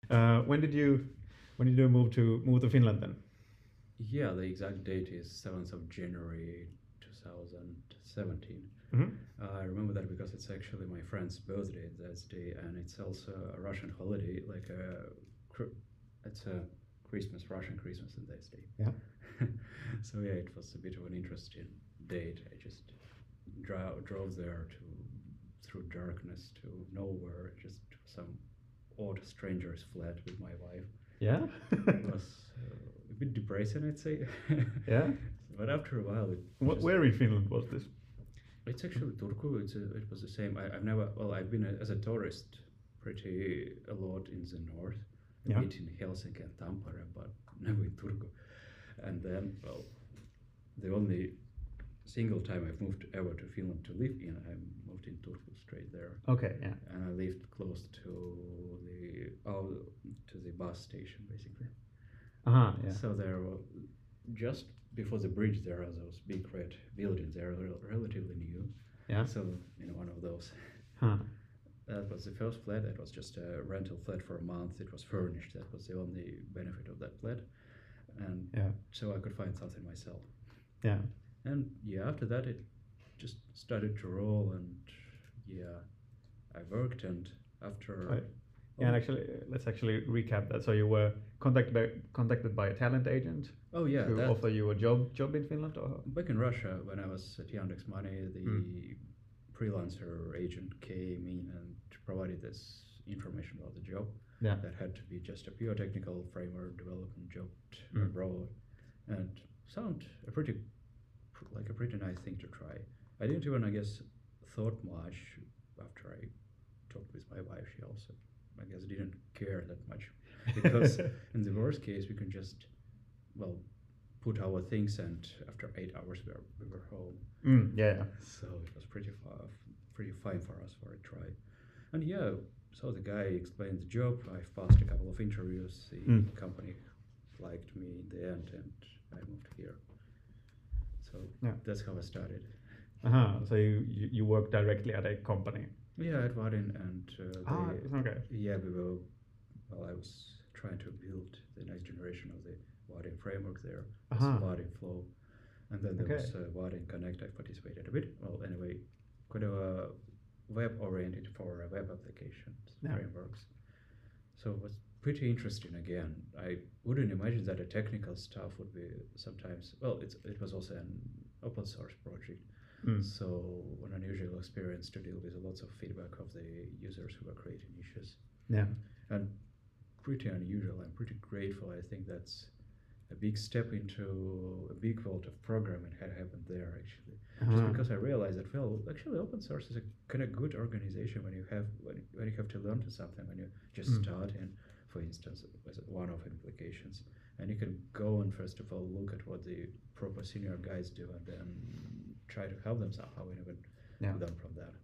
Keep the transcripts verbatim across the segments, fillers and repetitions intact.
Uh, when did you when did you move to move to Finland then? Yeah, the exact date is seventh of January two thousand seventeen. Mm-hmm. Uh, I remember that because it's actually my friend's birthday that day, and it's also a Russian holiday, like a cr- it's a Christmas, Russian Christmas in this day. Yeah. So yeah, it was a bit of an interesting date. I just dro- drove there to through darkness to nowhere, just to some odd stranger's flat with my wife. Yeah. It was uh, a bit depressing, I'd say. Yeah. But after a while, it Wh- just- where in Finland was this? it's actually Turku. It's a, it was the same. I, I've never. Well, I've been a, as a tourist pretty a lot in the north. A Yeah. bit in Helsinki and Tampere, but never in Turku. And then, well, the only single time I've moved ever to Finland to live in, I moved in Turku straight there, Okay. Yeah. and I lived close to the oh to the bus station basically. Uh huh. Yeah. So there were just before the bridge there are those big red buildings. They're rel- relatively new. Yeah. So in one of those, Huh. that was the first flat. That was just a rental flat for a month. It was furnished. That was the only benefit of that flat, and Yeah. so I could find something myself. Yeah. And yeah, after that it just started to roll, and yeah, I worked, and after Right. Yeah, and actually, uh, let's actually recap that. So you were contacted by, contacted by a talent agent oh yeah, to that, offer you a job job in Finland, or back in Russia when I was at Yandex Money, the Mm. freelancer agent came in and provided this information about the job. yeah. That had to be just a pure technical framework development job Mm. abroad, and sound a pretty pr- like a pretty nice thing to try. I didn't even, I guess, thought much after I talked with my wife. She also, I guess, didn't care that much because in the worst case we can just, well, put our things, and after eight hours we were, we were home. Mm, yeah. Yeah. So it was pretty far, pretty fine for us for a try. And yeah, so the guy explained the job. I've passed a couple of interviews. The Mm. company liked me in the end, and I moved here. So Yeah. that's how I started. Uh huh. So you, you you work directly at a company. Yeah, at Vaadin, and uh, Ah. they, Okay. yeah, we were. Well, I was trying to build the next generation of the Vaadin framework there. It's Uh-huh. Vaadin Flow, and then there Okay. was uh, Vaadin Connect. I participated a bit. Well, anyway, kind of uh, web oriented for uh, web applications Yeah. frameworks. So it was pretty interesting. Again, I wouldn't imagine that a technical stuff would be sometimes. Well, it's it was also an open source project. Mm. So an unusual experience to deal with lots of feedback of the users who are creating issues, Yeah. and pretty unusual. I'm pretty grateful. I think that's a big step into a big world of programming had happened there actually. Just Uh-huh. because I realized that, well, actually open source is a kind of good organization when you have when, when you have to learn to something, when you just Mm. start in, for instance, with one of applications, and you can go and first of all look at what the proper senior guys do, and then try to help them somehow, and even Yeah. learn from that.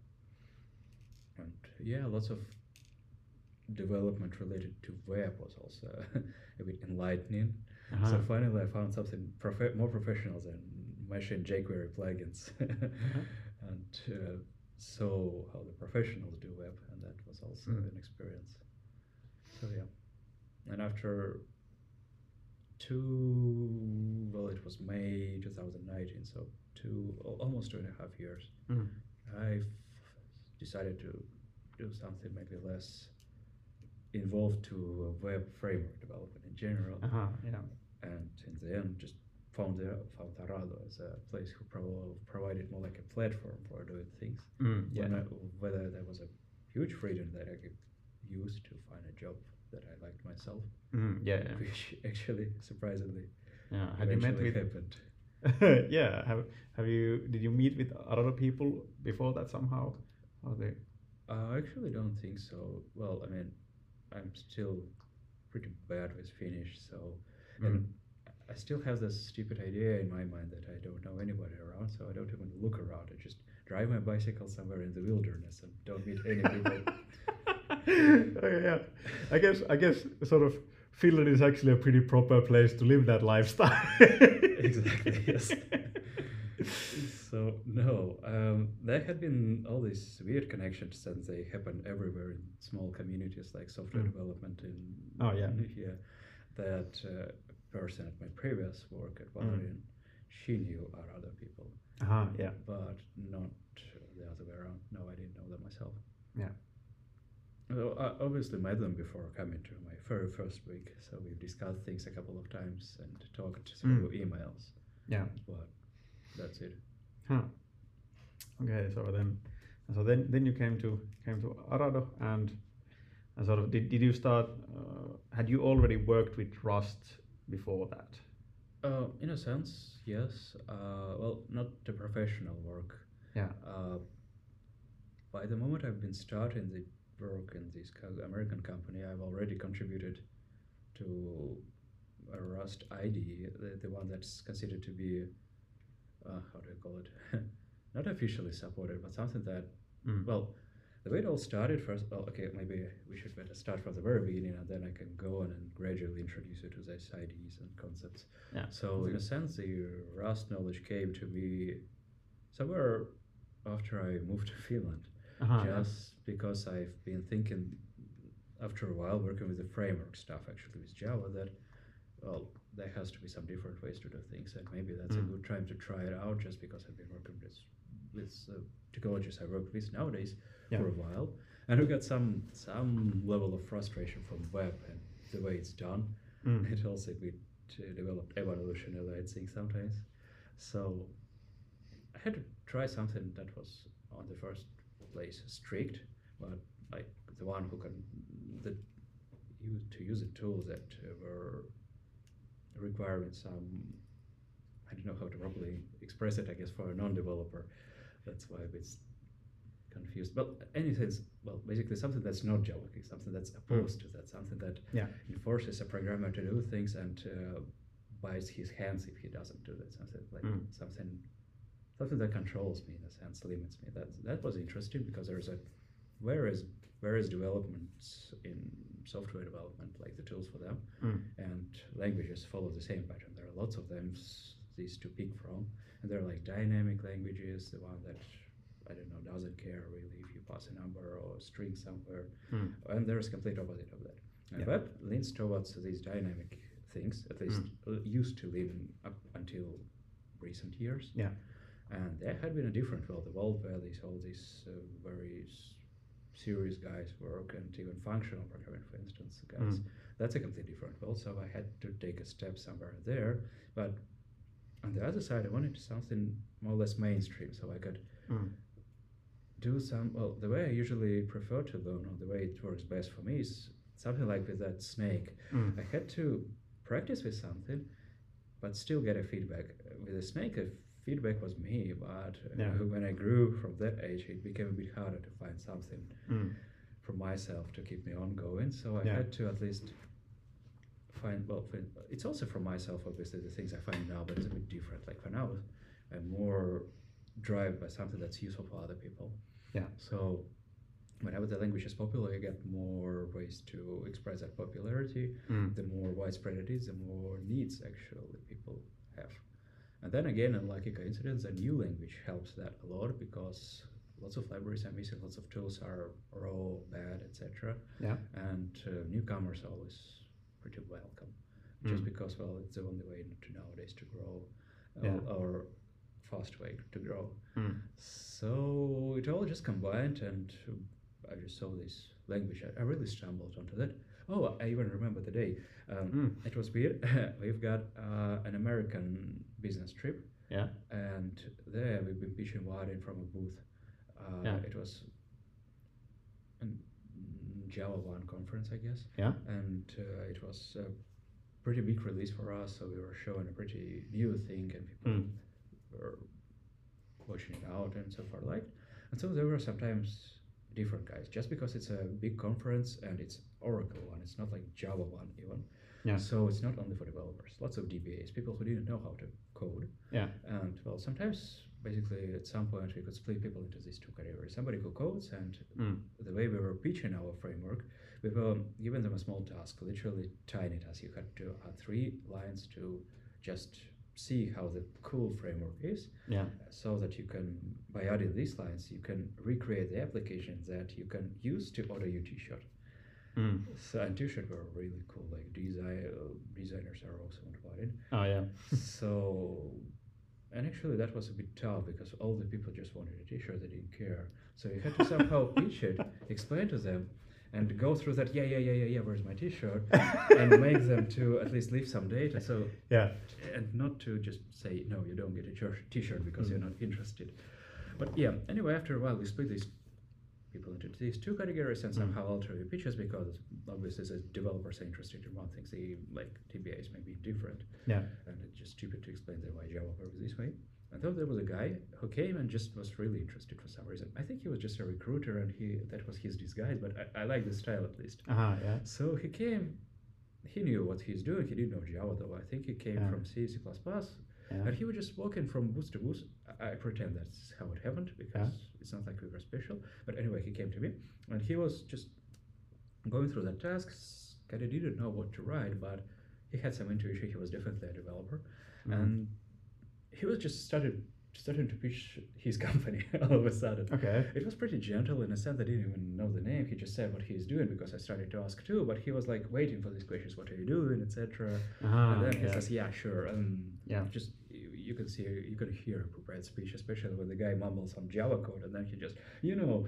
And yeah, lots of development related to web was also a bit enlightening. Uh-huh. So finally, I found something prof- more professional than machine jQuery plugins, and uh, saw how the professionals do web, and that was also Mm. an experience. So yeah, and after two, well, it was May two thousand nineteen, so two, al- almost two and a half years, Mm. I decided to do something maybe less involved to uh, web framework development in general, Uh-huh. Yeah. and in the end just found the, found Arado as a place who pro- provided more like a platform for doing things. Mm. Yeah. When I, whether there was a huge freedom that I could use to find a job that I liked myself, Mm. Yeah. Yeah. which actually surprisingly Yeah. Have you met eventually with? happened. Yeah. Have Have you? Did you meet with other people before that somehow? Or they? I actually don't think so. Well, I mean, I'm still pretty bad with Finnish, so Mm. and I still have this stupid idea in my mind that I don't know anybody around, so I don't even look around. I just drive my bicycle somewhere in the wilderness and don't meet any people. Okay, yeah. I guess I guess sort of Finland is actually a pretty proper place to live that lifestyle. Exactly, yes. So no, um, there had been all these weird connections, and they happen everywhere in small communities like software Mm. development in Oh, yeah. here. That uh, person at my previous work at Mm. Valerian, she knew our other people, Uh-huh, yeah. but not uh, the other way around. No, I didn't know them myself. Yeah. Well, I obviously met them before coming to my very first week, so we've discussed things a couple of times and talked through Mm. emails, Yeah. but that's it. Huh. Okay, so then, so then, then you came to came to Arado, and, and sort of did, did you start? Uh, had you already worked with Rust before that? Uh, in a sense, yes. Uh, well, not the professional work. Yeah. Uh, by the moment I've been starting the work in this co- American company, I've already contributed to a Rust I D E, the, the one that's considered to be, uh, how do I call it? Not officially supported, but something that, Mm. well, the way it all started first, well, okay, maybe we should better start from the very beginning and then I can go on and gradually introduce you to these I D Es and concepts. Yeah. So, in a sense, the Rust knowledge came to me somewhere after I moved to Finland. Uh-huh, yeah. Just because I've been thinking after a while working with the framework stuff actually with Java that, well, there has to be some different ways to do things, and maybe that's a Mm. good time to try it out just because I've been working with with uh, technologies I work with nowadays Yeah. for a while, and we got some some level of frustration from web and the way it's done. Mm. It also a bit uh, developed evolutionary, I think sometimes. So I had to try something that was on the first place strict, but like the one who can the use to use a tool that uh, were requiring some, I don't know how to properly express it, I guess, for a non-developer. That's why it's confused. But anything, well, basically something that's not Java, something that's opposed to that, something that Yeah. forces a programmer to do things and uh, bites his hands if he doesn't do that. Something like Mm. something, something that controls me in a sense, limits me. That that was interesting because there's a various various developments in software development, like the tools for them, Mm. and languages follow the same pattern. There are lots of them, s- these to pick from, and they're like dynamic languages, the one that I don't know doesn't care really if you pass a number or a string somewhere, Mm. and there's complete opposite of that. And Yeah. web leans towards these dynamic things, at least uh, used to lean up until recent years. Yeah. And there had been a different world, the world where these all these uh, very s- serious guys work, and even functional programming, for instance, guys. Mm. That's a completely different world. So I had to take a step somewhere there. But on the other side, I wanted something more or less mainstream, so I could Mm. do some. Well, the way I usually prefer to learn, or the way it works best for me, is something like with that snake. Mm. I had to practice with something, but still get a feedback. With a snake, the feedback was me, but uh, Yeah. when I grew from that age, it became a bit harder to find something Mm. for myself to keep me ongoing. So I Yeah. had to at least find, well, fin- it's also for myself, obviously, the things I find now, but it's a bit different. Like for now, I'm more driven by something that's useful for other people. Yeah. So whenever the language is popular, you get more ways to express that popularity. Mm. The more widespread it is, the more needs actually people have. And then again, unlike a coincidence, a new language helps that a lot because lots of libraries are missing, lots of tools are raw, bad, et cetera. Yeah. And uh, newcomers are always pretty welcome, just Mm. because, well, it's the only way to nowadays to grow, uh, Yeah. or fast way to grow. Mm. So it all just combined, and uh, I just saw this language. I, I really stumbled onto that. Oh, I even remember the day. Um, Mm. It was weird. We've got uh, an American business trip, Yeah. and there we've been pitching Vaadin from a booth. Uh, Yeah. It was a Java one conference, I guess, Yeah. and uh, it was a pretty big release for us. So we were showing a pretty new thing, and people Mm. were watching it out and so forth. Like, and so there were sometimes different guys, just because it's a big conference and it's Oracle one. It's not like Java one even. Yeah. So it's not only for developers. Lots of D B As, people who didn't know how to code. Yeah. And well, sometimes basically at some point we could split people into these two categories. Somebody who codes, and Mm. the way we were pitching our framework, we were giving them a small task, literally tiny task. You had to add three lines to just see how the cool framework is, Yeah. so that you can, by adding these lines, you can recreate the application that you can use to order your t-shirt. Mm. So, and t-shirt were really cool, like design, uh, designers are awesome about it. Oh yeah. So, and actually that was a bit tough because all the people just wanted a t-shirt, they didn't care. So you had to somehow pitch it, explain to them, and go through that, yeah, yeah, yeah, yeah, yeah, where's my t-shirt? And make them to at least leave some data. So, Yeah. and not to just say, no, you don't get a t- t-shirt because Mm. you're not interested. But yeah, anyway, after a while, we split these people into these two categories and Mm. somehow alter your pitches because obviously the developers are interested in one thing, they like T B As may be different. Yeah. And it's just stupid to explain them why Java works this way. And then there was a guy who came and just was really interested for some reason. I think he was just a recruiter and he that was his disguise, but I, I like the style at least. Uh-huh, yeah. So he came, he knew what he's doing, he didn't know Java though. I think he came Yeah. from C, C++, Yeah. and he was just walking from booth to booth. I, I pretend that's how it happened because it's not like we were special. But anyway, he came to me and he was just going through the tasks, kind of didn't know what to write, but he had some intuition, he was definitely a developer. Mhm. And he was just started starting to pitch his company all of a sudden. Okay. It was pretty gentle in a sense. I didn't even know the name. He just said what he's doing because I started to ask too. But he was like waiting for these questions. What are you doing, et cetera. Uh-huh, And then he yeah. says, "Yeah, sure." And Yeah. just you, you can see, you can hear a prepared speech, especially when the guy mumbles some Java code, and then he just, you know.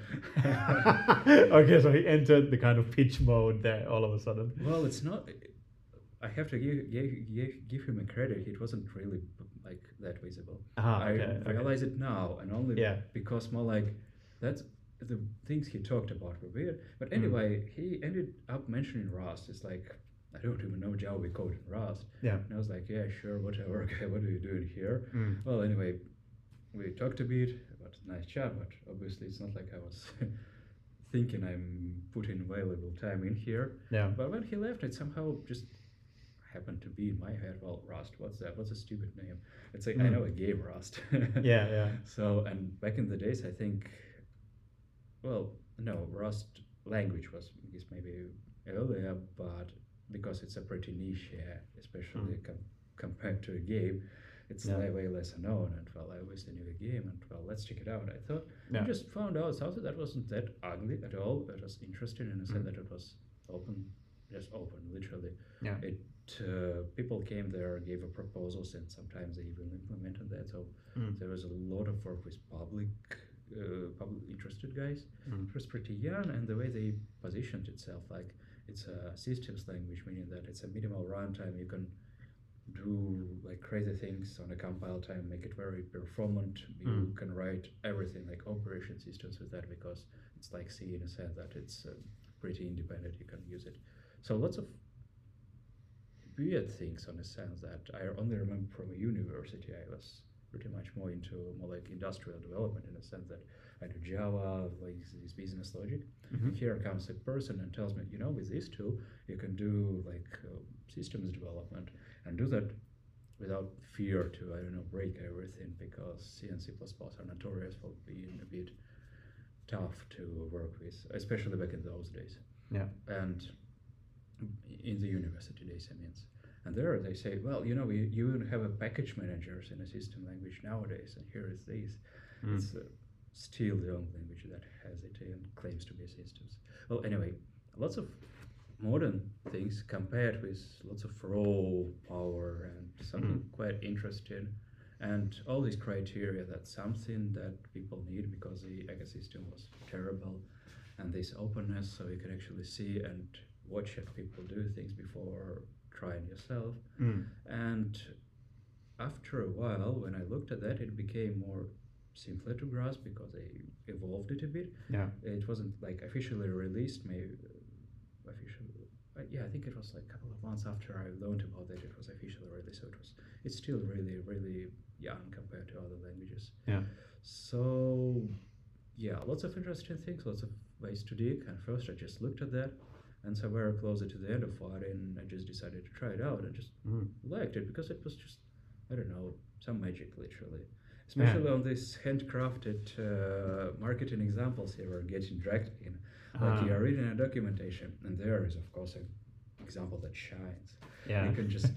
Okay, so he entered the kind of pitch mode there all of a sudden. Well, it's not. I have to give give, give, give him a credit. It wasn't really like that visible. Ah, I okay, okay. realize it now, and only Yeah. because more like that's the things he talked about were weird. But Mm. anyway, he ended up mentioning Rust. It's like I don't even know Java, we code in Rust. Yeah. And I was like, yeah, sure, whatever. Okay, what are you doing here? Mm. Well, anyway, we talked a bit about a nice chat, but obviously it's not like I was thinking I'm putting valuable time in here. Yeah. But when he left, it somehow just happened to be in my head. Well, Rust, what's that? What's a stupid name? It's like I Mm. know a game Rust. Yeah, yeah. So, and back in the days, I think, well, no, Rust language was, I guess, maybe earlier, but because it's a pretty niche, yeah, especially Mm. com- compared to a game, it's Yeah. way, way less known. And well, I always knew a game, and well, let's check it out. I thought, Yeah. I just found out something that wasn't that ugly at all. It was interesting in a sense Mm. that it was open, just open, literally. Yeah. It uh, people came there, gave a proposals, and sometimes they even implemented that. So Mm. there was a lot of work with public, uh, public interested guys. Mm. It was pretty young, and the way they positioned itself, like it's a systems language, meaning that it's a minimal runtime. You can do like crazy things on a compile time, make it very performant. You Mm. can write everything like operation systems with that because it's like C in a sense that it's uh, pretty independent. You can use it. So lots of weird things on a sense that I only remember from a university. I was pretty much more into more like industrial development in a sense that I do Java, like this business logic. Mhm. Here comes a person and tells me, you know, with this tool, you can do like uh, systems development and do that without fear to, I don't know, break everything because C and C plus plus are notorious for being a bit tough to work with, especially back in those days. Yeah. And in the university days, I mean. And there they say, well, you know, you, you even have a package managers in a system language nowadays, and here is this. Mm. It's uh, still the only language that has it and claims to be systems. Well, anyway, lots of modern things compared with lots of raw power and something Mm. quite interesting. And all these criteria, that's something that people need because the ecosystem was terrible. And this openness, so you can actually see and watch if people do things before trying yourself. Mm. And after a while, when I looked at that, it became more simpler to grasp because they evolved it a bit. Yeah. It wasn't like officially released, maybe uh, officially. Uh, yeah, I think it was like a couple of months after I learned about it, it was officially released. So it was, it's still really, really young compared to other languages. Yeah. So yeah, lots of interesting things, lots of ways to dig. And first I just looked at that. And somewhere closer to the end of Farin, I just decided to try it out and just Mm. liked it because it was just, I don't know, some magic literally. Especially on these handcrafted uh, marketing examples here are getting dragged in. Like Ah. you are reading a documentation and there is of course an example that shines. Yeah. You can just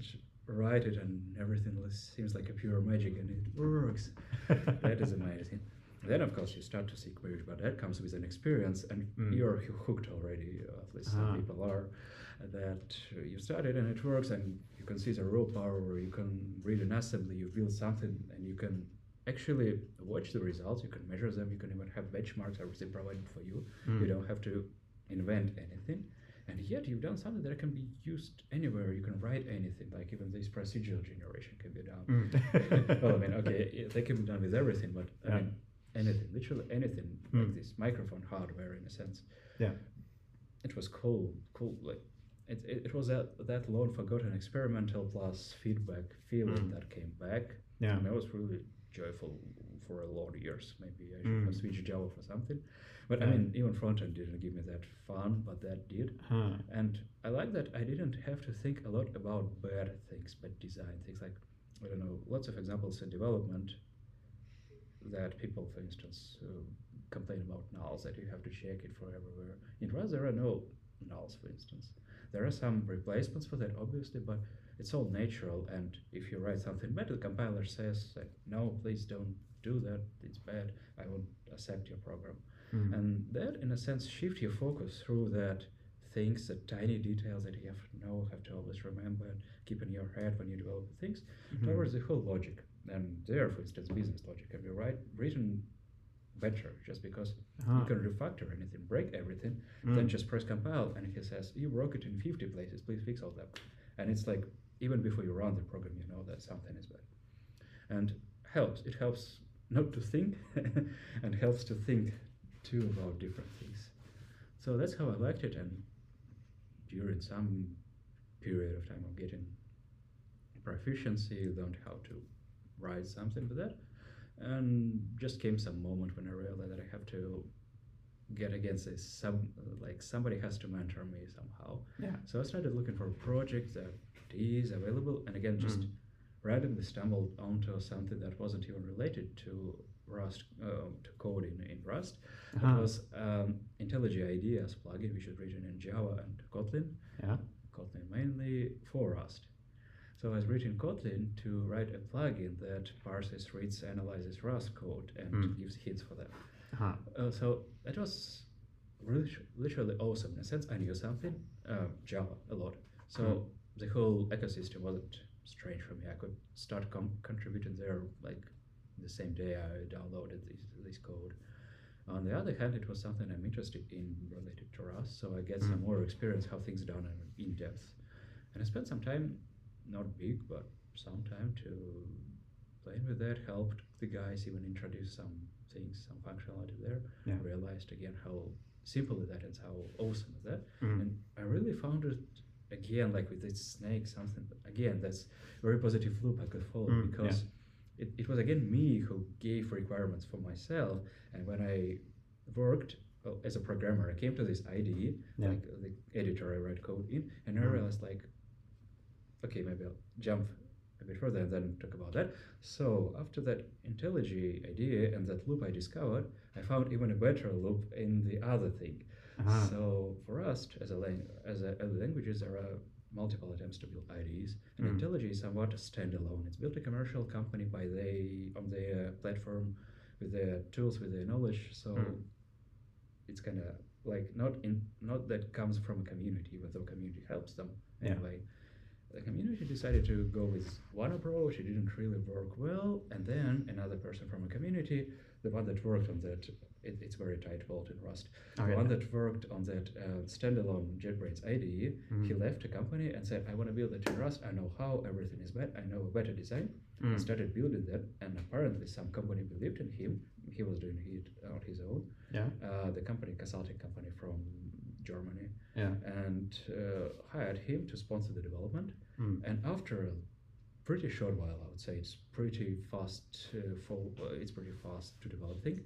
write it and everything lis- seems like a pure magic and it works. That is amazing. Then of course you start to see queries, but that comes with an experience and Mm. you're hoo- hooked already, uh, at least Ah. some people are, that uh, you started and it works and you can see the raw power where you can read an assembly, you build something and you can actually watch the results, you can measure them, you can even have benchmarks, everything provided for you. Mm. You don't have to invent anything. And yet you've done something that can be used anywhere. You can write anything, like even this procedural generation can be done. Mm. Well, I mean, okay, it- they can be done with everything, but I Yeah. mean, anything, literally anything, Mm. like this microphone hardware in a sense. Yeah. It was cool, cool. Like it, it, it was that that long forgotten experimental plus feedback feeling Mm. that came back. Yeah. And I was really joyful for a lot of years. Maybe I should Mm. have switched Java for something. But I Yeah. mean, even frontend didn't give me that fun, but that did. Huh. And I like that I didn't have to think a lot about bad things, bad design things like, I don't know, lots of examples in development that people, for instance, uh, complain about nulls, that you have to check it for everywhere. In Rust, there are no nulls, for instance. There are some replacements for that, obviously, but it's all natural. And if you write something bad, the compiler says, like, no, please don't do that. It's bad. I won't accept your program. Mm. And that, in a sense, shift your focus through that things, the tiny details that you have to know, have to always remember and keep in your head when you develop things, Mhm. towards the whole logic. And there, for instance, business logic can be right, written better just because Ah. you can refactor anything, break everything, Mm. then just press compile and he says, you broke it in fifty places, please fix all that. And it's like, even before you run the program, you know that something is bad. And helps, it helps not to think and helps to think too about different things. So that's how I liked it. And during some period of time of getting proficiency, learned how to write something with that. And just came some moment when I realized that I have to get against this, some, like somebody has to mentor me somehow. Yeah. So I started looking for projects that is available, and again, just Mm. randomly stumbled onto something that wasn't even related to Rust, uh, to coding in Rust. Uh-huh. It was um, IntelliJ IDEA's plugin, which is written in Java and Kotlin. Yeah. Kotlin mainly for Rust. So I was writing Kotlin to write a plugin that parses, reads, analyzes Rust code and Mm. gives hints for that. Uh-huh. Uh, so it was really, literally awesome. In a sense, I knew something, uh, Java a lot. So Mm. the whole ecosystem wasn't strange for me. I could start com- contributing there like the same day I downloaded this, this code. On the other hand, it was something I'm interested in related to Rust, so I get some Mm. more experience how things are done in in depth. And I spent some time, not big, but some time to playing with that, helped the guys even introduce some things, some functionality there. Yeah. Realized again how simple is that and how awesome is that. Mm. And I really found it again, like with this snake, something again that's very positive loop I could follow Mm, because it, it was again me who gave requirements for myself. And when I worked uh, as a programmer, I came to this I D E, Yeah. like the editor I write code in, and I Mm. realized like, okay, maybe I'll jump a bit further and then talk about that. So after that IntelliJ idea and that loop I discovered, I found even a better loop in the other thing. Uh-huh. So for Rust, as a, lang- as a, as a languages, there are multiple attempts to build I D Es, and Mm. IntelliJ is somewhat standalone. It's built a commercial company by they on their platform with their tools, with their knowledge. So Mm. it's kind of like not in not that comes from a community, but the community helps them Yeah. anyway. The community decided to go with one approach. It didn't really work well, and then another person from a community, the one that worked on that, it, it's very tight vault in Rust. Okay. The one that worked on that uh, standalone JetBrains I D E, Mhm. he left the company and said, "I want to build it in Rust. I know how. Everything is bad. I know a better design." Mm. And started building that, and apparently some company believed in him. He was doing it on his own. Yeah. Uh, the company, consulting company from Germany, Yeah. and uh, hired him to sponsor the development. Mm. And after a pretty short while, I would say it's pretty fast uh, for uh, it's pretty fast to develop thing.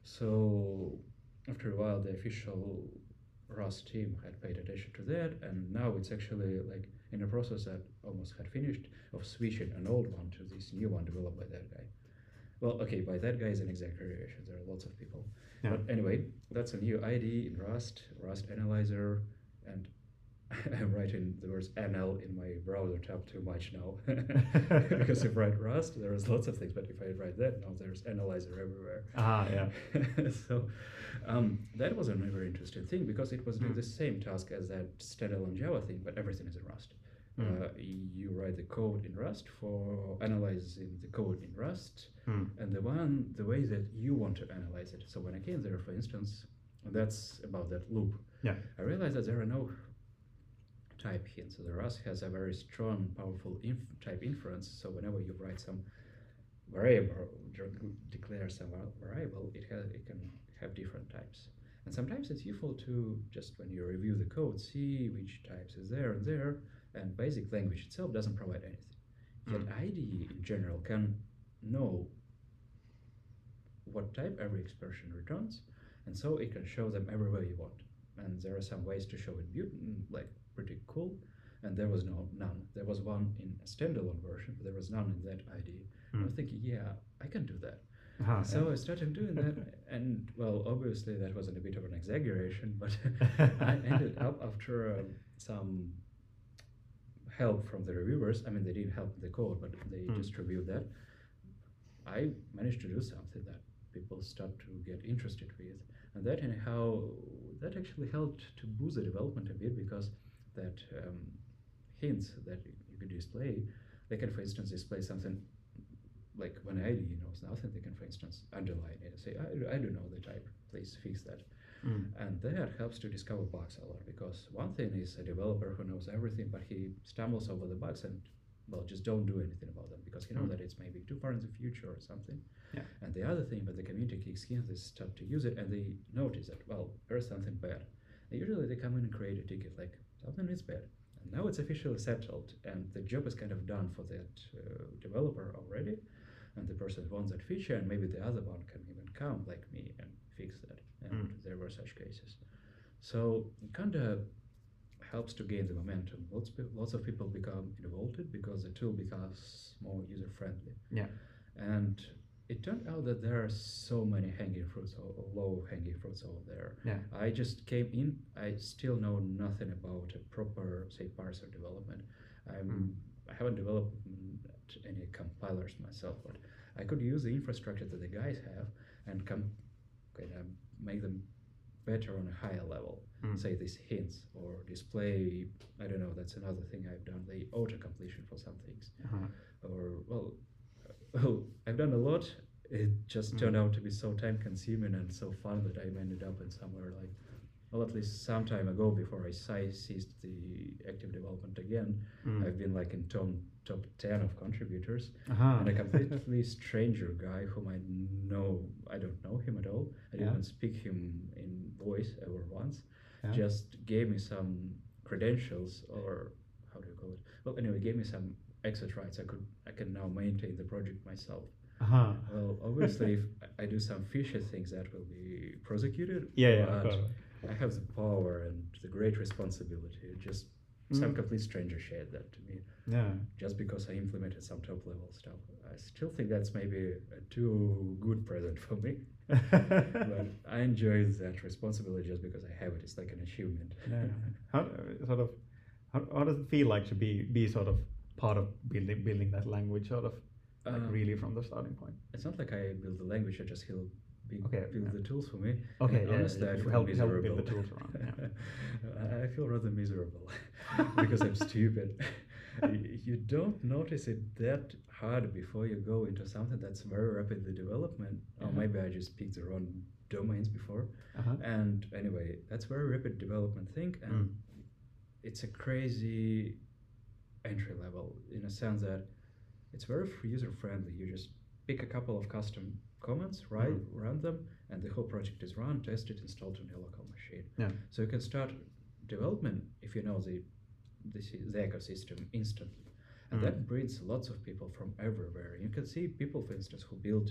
So after a while, the official Rust team had paid attention to that, and now it's actually like in a process that almost had finished of switching an old one to this new one developed by that guy. Well, okay, by that guy is an exaggeration. There are lots of people. Yeah. But anyway, that's a new I D E in Rust, Rust Analyzer, and I'm writing the words N L in my browser tab too much now. Because if I write Rust, there's lots of things, but if I write that, now there's analyzer everywhere. Ah, yeah. So um, that was a very interesting thing because it was doing Mm. the same task as that standalone Java thing, but everything is in Rust. Mm. Uh, you write the code in Rust for analyzing the code in Rust, Mm. and the one the way that you want to analyze it. So when I came there, for instance, that's about that loop. Yeah. I realized that there are no type hints. So the Rust has a very strong, powerful inf type inference. So whenever you write some variable, declare some variable, it has it can have different types. And sometimes it's useful to just when you review the code, see which types is there and there. And basic language itself doesn't provide anything. Yet Mm. I D E in general can know what type every expression returns, and so it can show them everywhere you want. And there are some ways to show it beautiful, like pretty cool. And there was no none. There was one in a standalone version, but there was none in that I D E. Mm. I was thinking, yeah, I can do that. Ah, So yeah. I started doing that, and well, obviously that wasn't a bit of an exaggeration, but I ended up after um, some help from the reviewers. I mean, they didn't help the code, but they Mm. just reviewed that. I managed to do something that people start to get interested with, and that anyhow, that actually helped to boost the development a bit because that um, hints that you could display, they can, for instance, display something like when I D E knows nothing, they can, for instance, underline it and say, I, I don't know the type, please fix that. Mm. And that helps to discover bugs a lot because one thing is a developer who knows everything, but he stumbles over the bugs and, well, just don't do anything about them because he knows Mm. that it's maybe too far in the future or something. Yeah. And the other thing, but the community kicks in, they start to use it and they notice that, well, there's something bad. And usually they come in and create a ticket like, something is bad. And now it's officially settled and the job is kind of done for that uh, developer already. And the person wants that feature, and maybe the other one can even come, like me, and fix that. And Mm. there were such cases. So it kind of helps to gain the momentum. Lots, pe- lots of people become involved because the tool becomes more user friendly. Yeah. And it turned out that there are so many hanging fruits or, or low hanging fruits over there. Yeah. I just came in, I still know nothing about a proper, say, parser development. I'm, Mm. I haven't developed mm, any compilers myself, but I could use the infrastructure that the guys have and come kind of make them better on a higher level. Mm. Say these hints or display, I don't know, that's another thing I've done, the auto completion for some things. Uh-huh. Or, well, well, I've done a lot. It just Mm. turned out to be so time consuming and so fun that I ended up in somewhere like, well, at least some time ago before I si- ceased the active development again, Mm. I've been like in top, top ten of contributors. Uh-huh. And a completely stranger guy whom I know, I don't know him at all. I didn't Yeah. even speak him in voice ever once. Yeah. Just gave me some credentials, or how do you call it? Well, anyway, gave me some exit rights. I could, I can now maintain the project myself. Uh-huh. Well, obviously, if I do some fishy things, that will be prosecuted. Yeah, yeah, of but course. I have the power and the great responsibility. Just some Mm. complete stranger shared that to me, Yeah. just because I implemented some top level stuff. I still think that's maybe a too good present for me, but I enjoy that responsibility just because I have it. It's like an achievement. Yeah. How uh, sort of how, how does it feel like to be be sort of part of building building that language sort of like Um, really from the starting point? It's not like I build the language. I just he'll be, Okay, build yeah. the tools for me. Okay, And yeah, honestly, yeah, I you feel help- help miserable. build the tools around, yeah. I- I feel rather miserable because I'm stupid. Y- you don't notice it that hard before you go into something that's very rapidly development. Or Uh-huh. maybe I just picked the wrong domains before. Uh-huh. And anyway, that's very rapid development thing, and Mm. it's a crazy entry level in a sense that it's very user friendly. You just pick a couple of custom comments, right, Mm. run them, and the whole project is run, tested, installed on your local machine. Yeah. So you can start development if you know the the, sy- the ecosystem instantly, and Mm. that brings lots of people from everywhere. You can see people, for instance, who build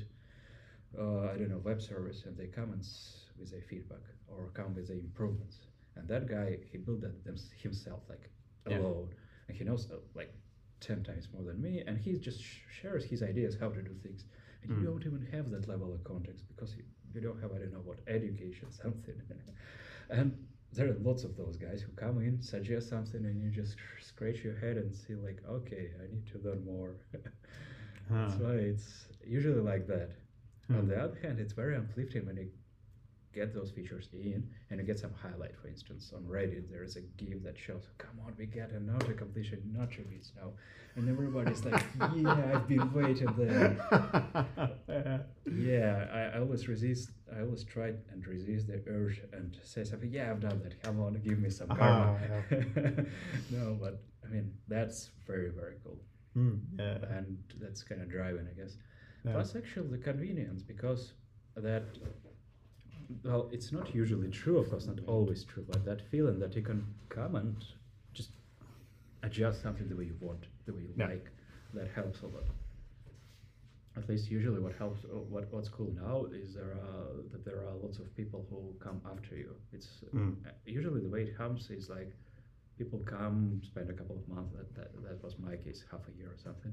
uh, I don't know, web service, and they come and s- with a feedback or come with the improvements. And that guy, he built that them- himself, like Yeah. alone, and he knows uh, like ten times more than me, and he just sh- shares his ideas how to do things. And Mm. you don't even have that level of context because you, you don't have, I don't know what, education, something. And there are lots of those guys who come in, suggest something, and you just scratch your head and see like, okay, I need to learn more. That's Huh. why it's usually like that. On Hmm. the other hand, it's very uplifting when you get those features in and you get some highlight. For instance, on Reddit, there is a GIF that shows, come on, we get an auto completion in attributes now. And everybody's like, yeah, I've been waiting there. Yeah. Yeah, I, I always resist, I always try and resist the urge and say something, yeah, I've done that. Come on, give me some karma. Ah, No, but I mean, that's very, very cool. Hmm, yeah. And that's kind of driving, I guess. Yeah. Plus, actually, the convenience, because that, well, it's not usually true, of course, not always true, but that feeling that you can come and just adjust something the way you want, the way you Yeah. like, that helps a lot. At least usually what helps, uh, what what's cool now is there are that there are lots of people who come after you. It's Mm. uh, usually the way it comes is like people come, spend a couple of months. That that, that was my case, half a year or something,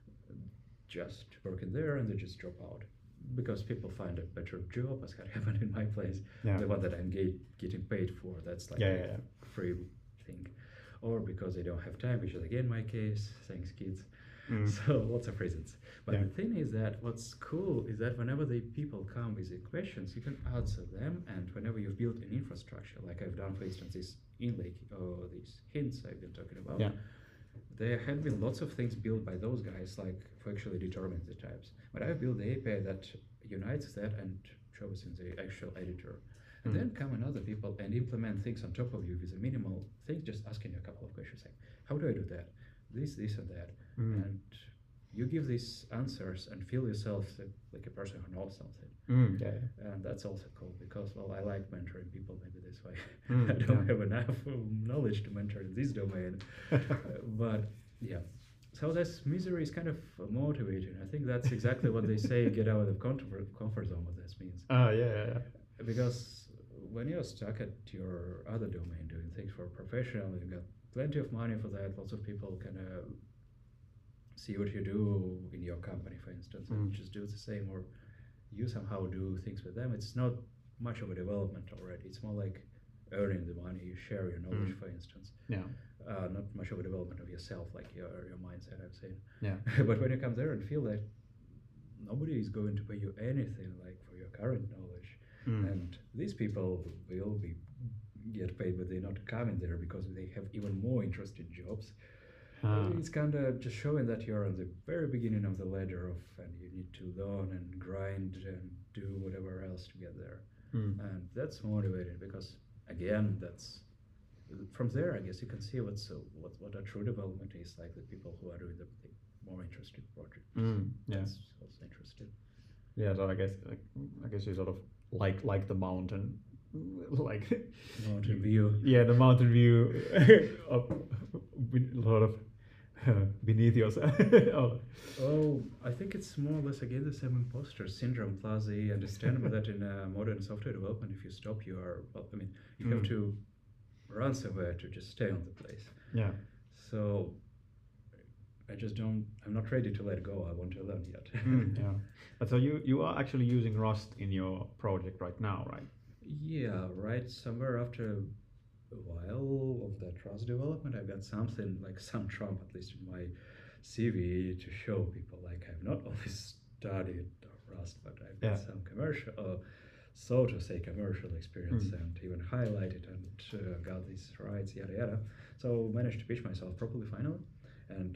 just working there, and they just drop out because people find a better job, as had happened in my place, Yeah. the one that I'm get, getting paid for. That's like Yeah, a yeah, yeah. free thing, or because they don't have time, which is again my case. Thanks, kids. Mm. So lots of reasons. But Yeah. the thing is that what's cool is that whenever the people come with the questions, you can answer them, and whenever you've built an infrastructure, like I've done, for instance, this inlay or these hints I've been talking about, Yeah. there had been lots of things built by those guys, like for actually determining the types. But I've built the A P I that unites that and shows in the actual editor. And Mm. then come another people and implement things on top of you with a minimal thing, just asking you a couple of questions like, how do I do that? This, this, and that. Mm. And you give these answers and feel yourself like, like a person who knows something. Mm. Yeah. yeah. And that's also cool because, well, I like mentoring people maybe this way. Mm, I don't yeah. have enough um, knowledge to mentor in this domain. Uh, but yeah, so this misery is kind of uh, motivating. I think that's exactly what they say, get out of comfort, comfort zone, what this means. Ah, yeah, yeah, yeah. Because when you're stuck at your other domain doing things for professional, you got plenty of money for that. Lots of people kind of see what you do in your company, for instance, and Mm. just do the same, or you somehow do things with them. It's not much of a development already. It's more like earning the money. You share your knowledge, Mm. for instance. Yeah. Uh, not much of a development of yourself, like your your mindset, I've seen. Yeah. But when you come there and feel that nobody is going to pay you anything like for your current knowledge, Mm. and these people will be get paid, but they're not coming there because they have even more interesting jobs. Ah. It's kind of just showing that you're on the very beginning of the ladder of, and you need to learn and grind and do whatever else to get there. Mm. And that's motivating because, again, that's from there. I guess you can see what's uh, what what a true development is like. The people who are doing the, the more interesting projects. Mm. Yeah. That's also interesting. Yeah. So I guess like, I guess you sort of like like the mountain, like Mountain view. Yeah, the mountain view of with a lot of uh, beneath yourself. Oh. Oh, I think it's more or less again the same imposter syndrome. Plus, the understandable that in uh, modern software development, if you stop, you are. Well, I mean, you have Mm. to run somewhere to just stay on the place. Yeah. So I just don't. I'm not ready to let go. I want to learn yet. Mm, yeah. But so you you are actually using Rust in your project right now, right? Yeah, right. Somewhere after a while of that Rust development, I got something like some trump, at least in my C V, to show people like I've not only studied Rust, but I've got Yeah. some commercial, uh, so to say, commercial experience, Mm. and even highlighted and uh, got these rights, yada yada. So managed to pitch myself properly finally, and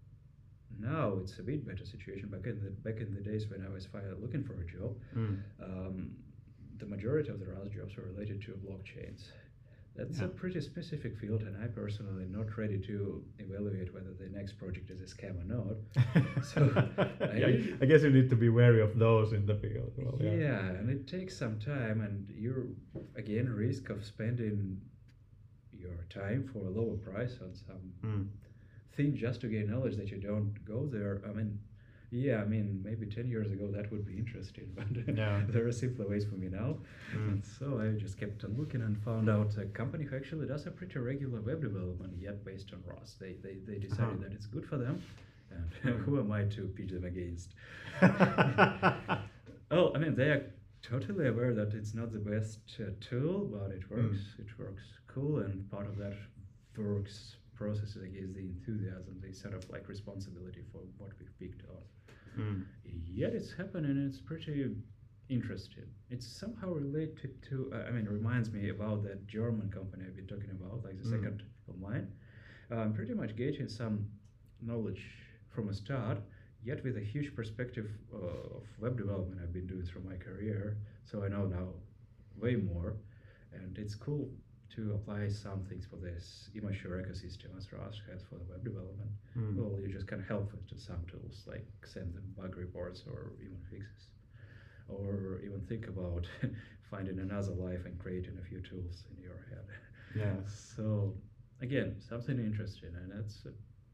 now it's a bit better situation. Back in the back in the days when I was finally looking for a job, Mm. um, the majority of the Rust jobs were related to blockchains. That's Yeah. a pretty specific field, and I personally am not ready to evaluate whether the next project is a scam or not. So, I yeah, usually- I guess you need to be wary of those in the field. Well, yeah. yeah. and it takes some time, and you're again risk of spending your time for a lower price on some Mm. thing just to gain knowledge that you don't go there. I mean, yeah, I mean, maybe ten years ago that would be interesting, but Yeah. there are simpler ways for me now. Mm. And so I just kept on looking and found out a company who actually does a pretty regular web development, yet based on Rust. They they, they decided Uh-huh. that it's good for them, and Mm. who am I to pitch them against? Oh, I mean, they are totally aware that it's not the best uh, tool, but it works. It works cool, and part of that works process, I guess, the enthusiasm, the sort of like responsibility for what we've picked on. Mm. Yet it's happening, and it's pretty interesting. It's somehow related to, uh, I mean, it reminds me about that German company I've been talking about, like the Mm. second of mine. Uh, I'm pretty much getting some knowledge from a start, yet with a huge perspective uh, of web development I've been doing through my career. So I know now way more, and it's cool to apply some things for this immature ecosystem as Rust has for the web development. Mm. Well, you just can help with to some tools like send them bug reports or even fixes, or even think about finding another life and creating a few tools in your head. Yes. So again, something interesting, and that's uh,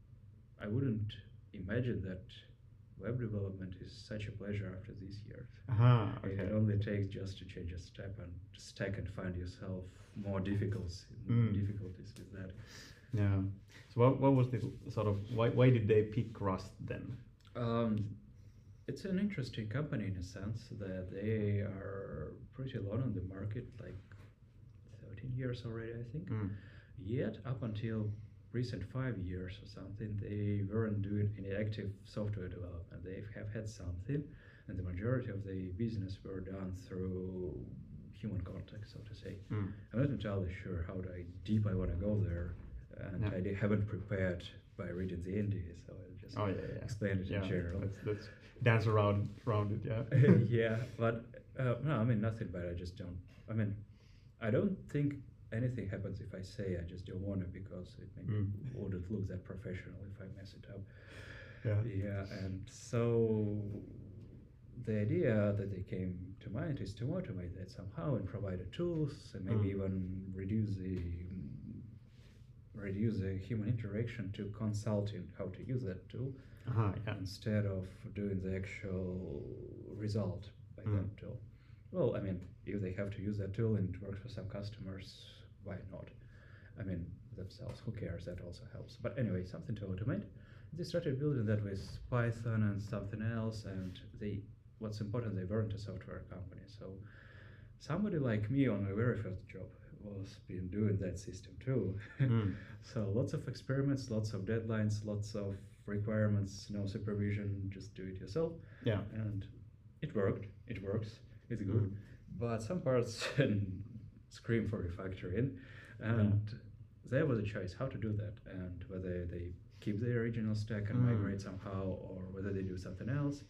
I wouldn't imagine that web development is such a pleasure after these years. Aha. It Okay. only takes just to change a step and stack and find yourself more difficulties, Mm. difficulties with that. Yeah. So what what was the sort of why why did they pick Rust then? Um, it's an interesting company in a sense that they are pretty long on the market, like thirteen years already, I think. Mm. Yet up until recent five years or something, they weren't doing any active software development. They have had something, and the majority of the business were done through human contact, so to say. Mm. I'm not entirely sure how I, deep I want to go there, and Yeah. I di- haven't prepared by reading the N D A, so I'll just Oh yeah, yeah. explain it Yeah. in general. Let's, let's dance around around it. Yeah. Yeah, but uh, no, I mean nothing bad. I just don't. I mean, I don't think anything happens if I say I just don't want to, because it maybe Mm. wouldn't look that professional if I mess it up. Yeah. Yeah, and so the idea that they came to mind is to automate that somehow and provide the tools and maybe Mm. even reduce the reduce the human interaction to consulting how to use that tool Aha. Yeah. instead of doing the actual result by Mm. that tool. Well, I mean, if they have to use that tool and it works for some customers, why not? I mean, themselves, who cares? That also helps. But anyway, something to automate. They started building that with Python and something else, and they, what's important, they weren't a software company. So somebody like me on my very first job was been doing that system too. Mm. So lots of experiments, lots of deadlines, lots of requirements, no supervision, just do it yourself. Yeah. And it worked, it works, it's good. Mm. But some parts scream for refactoring, and there was a choice how to do that, and whether they keep the original stack and Mm. migrate somehow, or whether they do something else.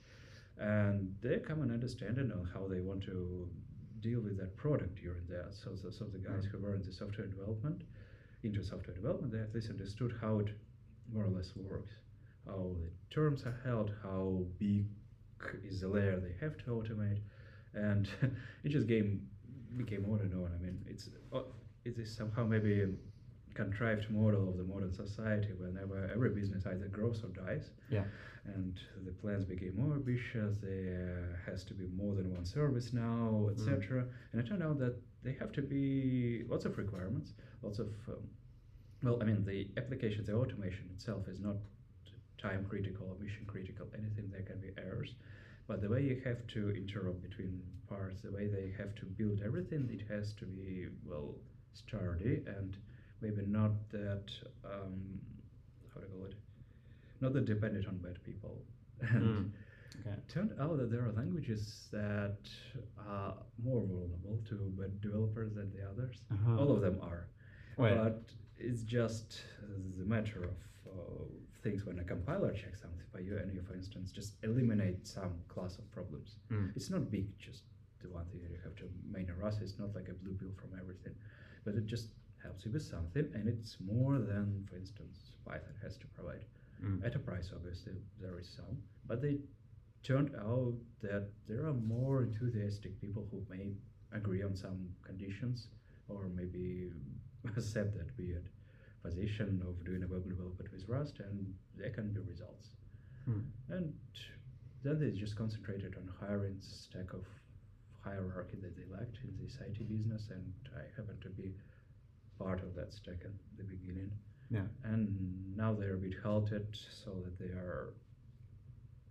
And they come and understanding on how they want to deal with that product during that. So, so, so the guys Mm. who were in the software development, into software development, they at least understood how it more or less works, how the terms are held, how big is the layer they have to automate, and it just came became on and on. I mean, it's uh, it is somehow maybe a contrived model of the modern society, whenever every business either grows or dies. Yeah. And the plans became more ambitious. There has to be more than one service now, et cetera. And it turned out that they have to be lots of requirements, lots of um, well, I mean, the application, the automation itself is not time critical or mission critical. Anything, there can be errors, but the way you have to interrupt between parts, the way they have to build everything, it has to be well sturdy and maybe not that um, how to call it, not that dependent on bad people. And Mm. Okay. it turned out that there are languages that are more vulnerable to bad developers than the others. Uh-huh. All of them are, Well, but it's just the matter of uh, things when a compiler checks something for you and you, for instance, just eliminate some class of problems. Mm. It's not big, just the one thing that you have to main a Rust. It's not like a blue pill from everything, but it just helps you with something, and it's more than, for instance, Python has to provide. Mm. At a price, obviously, there is some, but they turned out that there are more enthusiastic people who may agree on some conditions or maybe accept that weird position of doing a web development with Rust, and there can be results. Mm. And then they just concentrated on hiring stack of hierarchy that they lacked in this I T business, and I happen to be part of that stack at the beginning. Yeah. And now they're a bit halted so that they are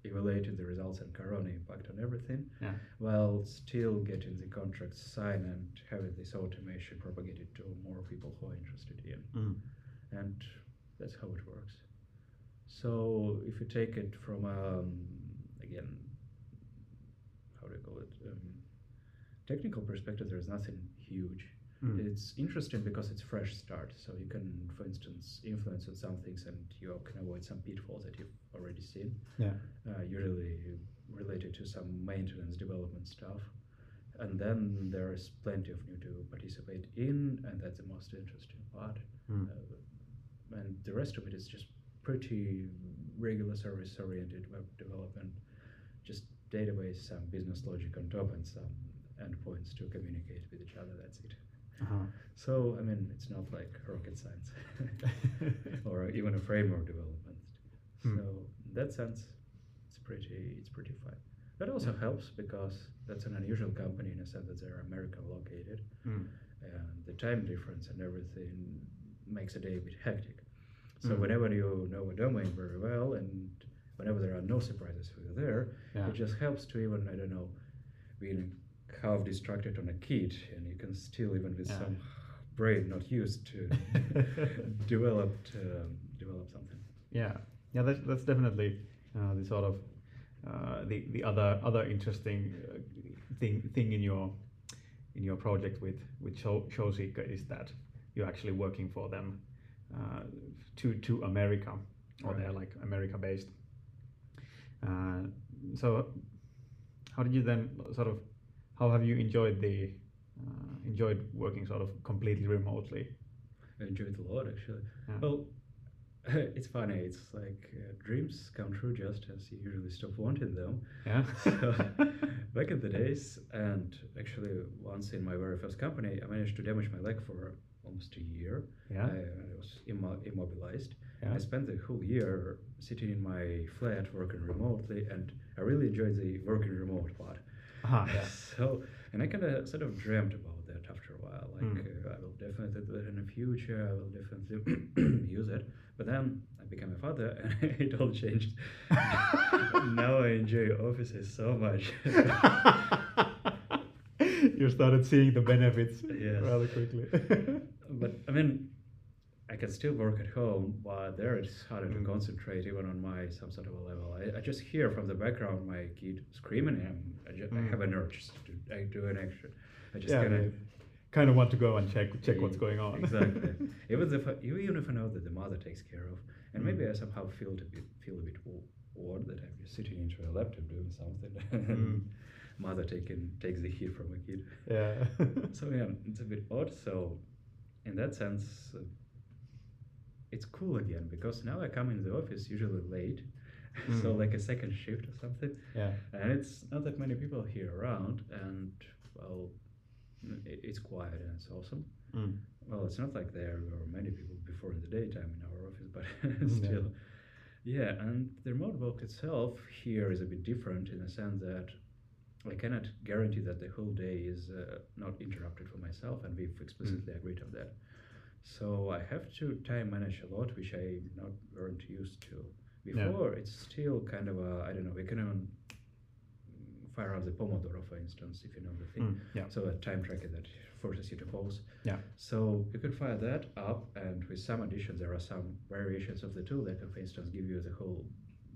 evaluating the results and corona impact on everything, Yeah. while still getting the contracts signed and having this automation propagated to more people who are interested in. Mm. And that's how it works. So if you take it from um, again, how do you call it? Um, technical perspective, there's nothing huge. Mm. It's interesting because it's fresh start. So you can, for instance, influence on some things, and you can avoid some pitfalls that you've already seen. Yeah. Uh, usually related to some maintenance development stuff. And then there is plenty of new to participate in, and that's the most interesting part. Mm. Uh, and the rest of it is just pretty regular service oriented web development, just database, some business logic on top, and some endpoints to communicate with each other. That's it. Uh-huh. So I mean, it's not like rocket science or even a framework development. Hmm. So in that sense, it's pretty it's pretty fun. That also helps because that's an unusual company in a sense that they're American located, Mm. and the time difference and everything makes a day a bit hectic. So Mm. whenever you know a domain very well, and whenever there are no surprises for you there, Yeah. it just helps to even, I don't know, being half distracted on a kit, and you can still, even with Yeah. some brain not used to develop um, develop something. Yeah, yeah, that's that's definitely uh, the sort of uh, the the other other interesting uh, thing thing in your in your project with with Show, Showseeker is that you're actually working for them uh, to to America, or they're Right. like America based. Uh, so, how did you then sort of how have you enjoyed the uh, enjoyed working sort of completely remotely? I enjoy it a lot, actually. Yeah. Well, it's funny. It's like uh, dreams come true just as you usually stop wanting them. Yeah. So, back in the days, and actually once in my very first company, I managed to damage my leg for almost a year. Yeah. I, I was immo- immobilized. Yeah. I spent the whole year sitting in my flat working remotely, and I really enjoyed the working remote part. Ah, yeah. So, and I kind of sort of dreamt about that after a while. Like, Mm. uh, I will definitely do that in the future. I will definitely use it. But then I became a father, and it all changed. Now I enjoy offices so much. You started seeing the benefits Yes. rather quickly. But I mean, I can still work at home, but there it's harder Mm. to concentrate even on my some sort of a level. I, I just hear from the background my kid screaming, and I, ju- I Mm. have an urge to I do an extra. I just Yeah, kind of they kind of want to go and check check what's going on. Exactly. even if I, even if I know that the mother takes care of, and maybe Mm. I somehow feel a bit feel a bit o- odd that I'm just sitting into a laptop doing something, Mm. and mother taking takes the heat from a kid. Yeah. So yeah, it's a bit odd. So in that sense, uh, it's cool again because now I come in the office usually late, so Mm. like a second shift or something, Yeah. and it's not that many people here around, and well, it, it's quiet and it's awesome. Mm. Well, it's not like there were many people before in the daytime in our office, but Yeah. still, yeah. And the remote work itself here is a bit different in the sense that I cannot guarantee that the whole day is uh, not interrupted for myself, and we've explicitly agreed on that. So I have to time manage a lot, which I not weren't used to Yeah. before. It's still kind of a I don't know. We can even fire up the Pomodoro, for instance, if you know the thing. Mm. Yeah. So a time tracker that forces you to pause. Yeah. So you can fire that up, and with some additions, there are some variations of the tool that can, for instance, give you the whole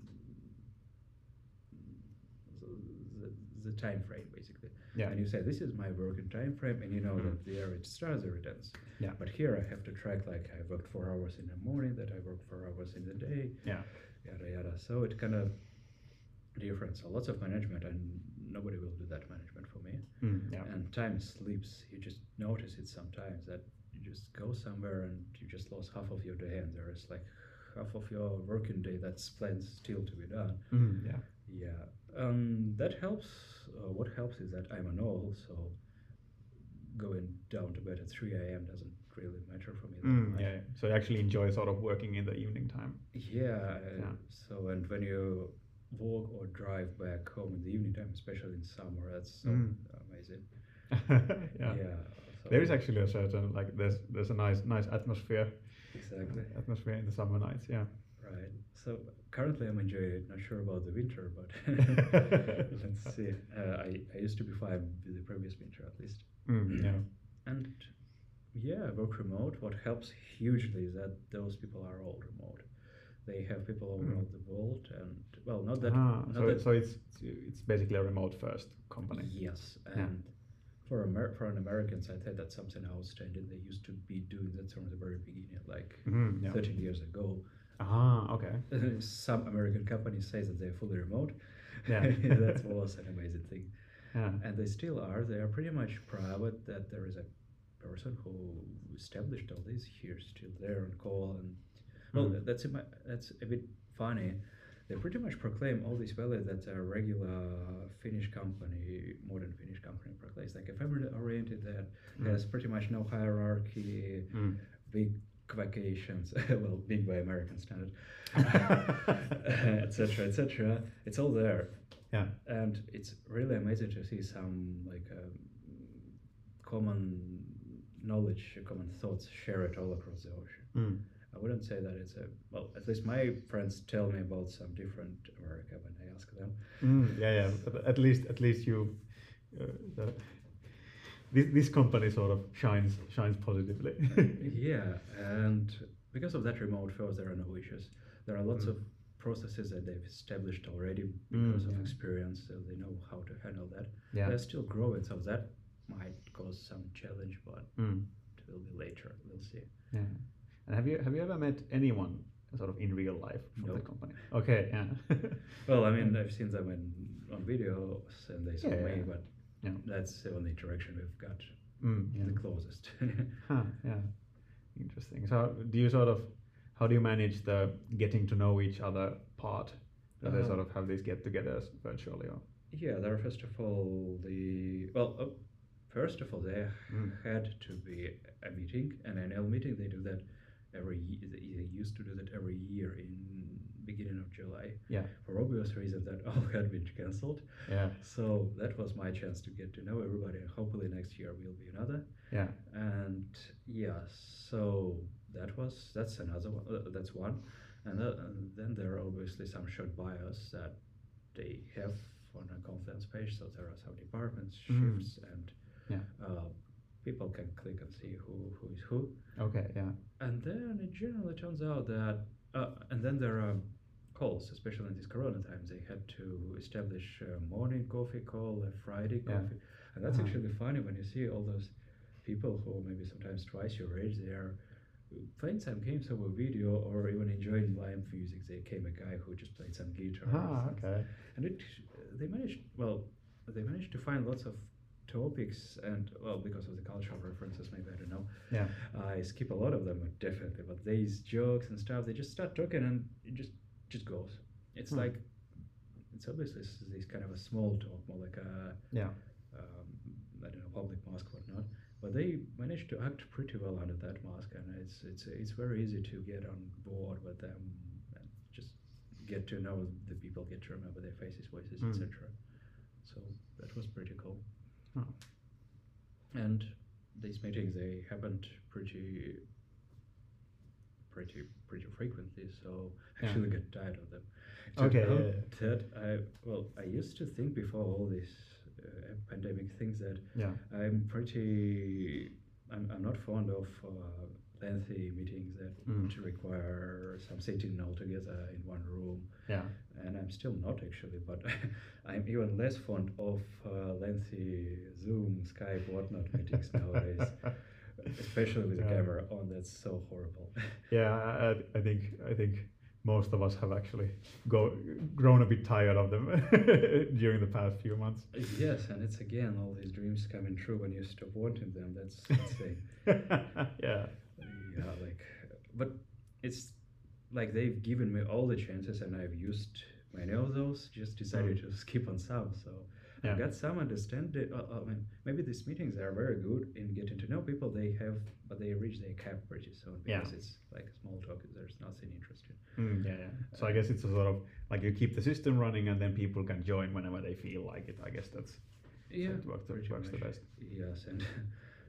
the, the time frame basically. Yeah. And you say this is my working time frame, and you know Mm. that there it starts or it ends. Yeah. But here I have to track like I worked four hours in the morning, that I worked four hours in the day, Yeah. yada yada. So it kind of different. So lots of management, and nobody will do that management for me. Mm. Yeah. And time slips. You just notice it sometimes that you just go somewhere and you just lost half of your day, and there is like half of your working day that's planned still to be done. Mm. Yeah. Yeah, um, that helps. Uh, what helps is that I'm an old, so going down to bed at three a m doesn't really matter for me that Mm. much. Yeah. yeah. So you actually enjoy sort of working in the evening time. Yeah, uh, Yeah. so and when you walk or drive back home in the evening time, especially in summer, that's so Mm. amazing. Yeah. so There is actually a certain like there's there's a nice nice atmosphere exactly atmosphere in the summer nights. Yeah. right. So currently I'm enjoying it. Not sure about the winter, but let's see. Uh, I I used to be fine with the previous winter at least. Mm, yeah. And yeah, work remote. What helps hugely is that those people are all remote. They have people all Mm. around the world, and well, not that. Ah, not so, that so it's it's basically a remote first company. Yes, Yeah. and for Amer- for an Americans, I think that's something outstanding. They used to be doing that from the very beginning, like Mhm, yeah. thirteen years ago. Ah, okay. Some American companies say that they're fully remote. Yeah. That was an amazing thing, Yeah. and they still are. They are pretty much private. That there is a person who established all this here, still there on call, and well, Mm. that's a, mi- that's a bit funny. They pretty much proclaim all these values that a regular Finnish company, modern Finnish company proclaims, like a family-oriented that Mm. has pretty much no hierarchy, Mm. big vacations, well, big by American standard, et cetera, et cetera. It's all there, Yeah. and it's really amazing to see some like um, common knowledge, common thoughts shared all across the ocean. Mm. I wouldn't say that it's a well. At least my friends tell me about some different America when I ask them. Mm, yeah, yeah. But at least, at least you, uh, the, this this company sort of shines shines positively. Yeah, and because of that remote first, there are no issues. There are lots Mm. of processes that they've established already because Mm, of yeah. experience, so they know how to handle that. Yeah. They're still growing, so that might cause some challenge, but Mm. it will be later. We'll see. Yeah. And have you have you ever met anyone sort of in real life from the Nope. company? Okay. Yeah. Well, I mean, I've seen them in on videos and they saw Yeah, me, yeah. but Yeah. that's the only interaction we've got. Mm, yeah. The closest. Huh, yeah. Interesting. So do you sort of how do you manage the getting to know each other part? Do they Uh, sort of have these get-togethers virtually or? Yeah, there are first of all the well. Uh, first of all, there Mm. had to be a meeting, an annual meeting. They do that every. ye- They used to do that every year in beginning of July. Yeah. For obvious reasons, that all had been cancelled. Yeah. So that was my chance to get to know everybody, and hopefully next year will be another. Yeah. And yeah, so that was that's another one. Uh, that's one, and, that, and then there are obviously some short bios that they have on a Confluence page. So there are some departments, Mhm. shifts, and Yeah. uh, people can click and see who who is who. Okay. Yeah. And then it generally turns out that, uh, and then there are calls, especially in these Corona times. They had to establish a morning coffee call, a Friday Yeah. coffee, and that's Uh-huh. actually funny when you see all those people who maybe sometimes twice your age. They are playing some games over video or even enjoying live music. They came a guy who just played some guitar, Ah, okay. and it they managed well. They managed to find lots of topics and well because of the cultural references maybe I don't know. Yeah. I skip a lot of them definitely, but these jokes and stuff they just start talking and it just just goes. It's Hmm. like it's obviously this, this kind of a small talk, more like a Yeah. um, I don't know public mask whatnot. But they managed to act pretty well under that mask, and it's it's it's very easy to get on board with them and just get to know the people, get to remember their faces, voices, Mm. et cetera. So that was pretty cool. Oh. And these meetings they happened pretty pretty pretty frequently, so I Yeah. actually get tired of them. Okay, Turned yeah, out That I well I used to think before all these uh, pandemic things that Yeah. I'm pretty I'm, I'm not fond of uh, lengthy meetings that Mm. require some sitting all together in one room, Yeah. and I'm still not actually, but I'm even less fond of uh, lengthy Zoom, Skype, whatnot meetings nowadays, especially with the Yeah. camera on. That's so horrible. Yeah, I, I- I think I think most of us have actually go grown a bit tired of them during the past few months. Yes, and it's again all these dreams coming true when you stop wanting them. That's insane. Yeah. Yeah, like, but it's like they've given me all the chances, and I've used many of those. Just decided to skip on some, so Yeah. I got some understanding. Uh, I mean, maybe these meetings are very good in getting to know people. They have, but they reach their cap pretty soon Yeah. because it's like small talk. There's nothing interesting. Mm, yeah, yeah. So I guess it's a sort of like you keep the system running and then people can join whenever they feel like it. I guess that's Yeah, it works, the, pretty works the much. best. Yes, and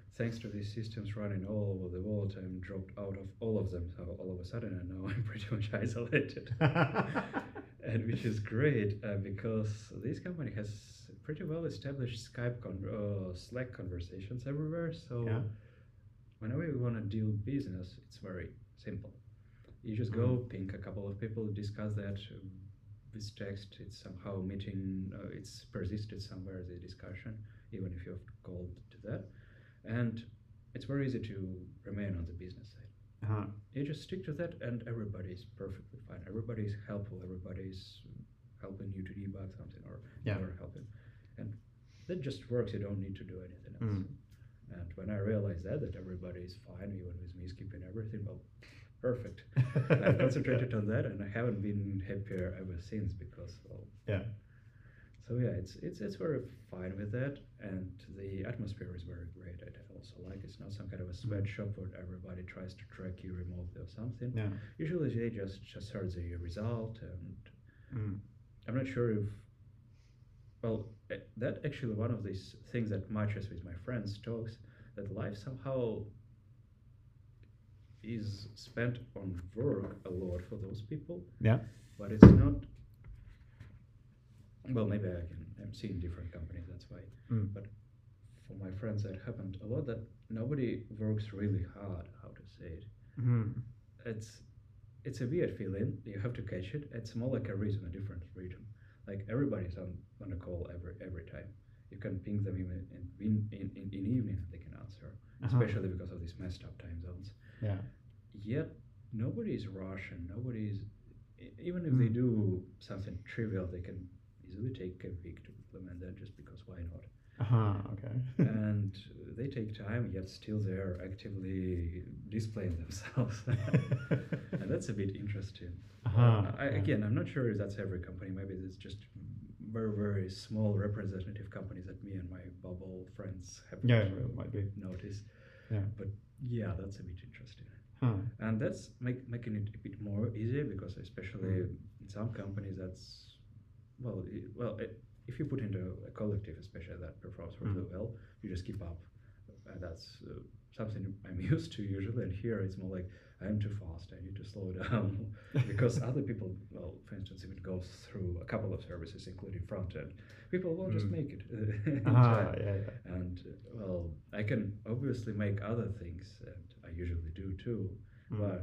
thanks to these systems running all over the world, I'm dropped out of all of them. So all of a sudden, I know I'm pretty much isolated, and which is great uh, because this company has pretty well established Skype con- uh, Slack conversations everywhere. So Yeah. whenever you want to deal business, it's very simple. You just go ping a couple of people, discuss that um, with text. It's somehow meeting. Uh, it's persisted somewhere the discussion, even if you've called to that, and it's very easy to remain on the business side. Uh-huh. You just stick to that, and everybody's perfectly fine. Everybody's helpful. Everybody's helping you to debug something, or Yeah. you're helping, and that just works. You don't need to do anything else. Mm. And when I realized that that everybody's fine, even with me skipping everything, well, perfect. I've concentrated on that, and I haven't been happier ever since because, well, Yeah. so yeah, it's it's it's very fine with that, and the atmosphere is very great. I also like it's not some kind of a sweatshop where everybody tries to track you remotely or something. Yeah. Usually they just just heard the result, and Mm. I'm not sure if well eh, that actually one of these things that matches with my friends' talks that life somehow is spent on work a lot for those people, Yeah. but it's not. Well, maybe I can. I'm seeing different companies. That's why. Mm. But for my friends, that happened a lot. That nobody works really hard. How to say it? Mm. It's it's a weird feeling. You have to catch it. It's more like a rhythm, a different rhythm. Like everybody's on on a call every every time. You can ping them even in in, in, in evening and they can answer, Uh-huh. especially because of these messed up time zones. Yeah. Yet nobody's rushing. Nobody's e- even if they Mm. do something trivial, they can easily take a week to implement that just because why not? Uh-huh. Okay. And they take time, yet still they're actively displaying themselves, and that's a bit interesting. Uh-huh. Uh, I, Yeah. again, I'm not sure if that's every company. Maybe it's just very very small representative companies that me and my bubble friends have Yeah, to it might be. notice. Yeah. But yeah, that's a bit interesting. Huh. And that's make, making it a bit more easy because especially Mm. in some companies that's well i well it, if you put into a collective especially that performs really Mm. well, you just keep up, and that's uh, something I'm used to usually. And here it's more like I'm too fast, I need to slow down because other people, well, for instance, if it goes through a couple of services including front end, people will just Mm. make it uh, in Ah, time. yeah, yeah. And uh, well, I can obviously make other things, and I usually do too, Mm. but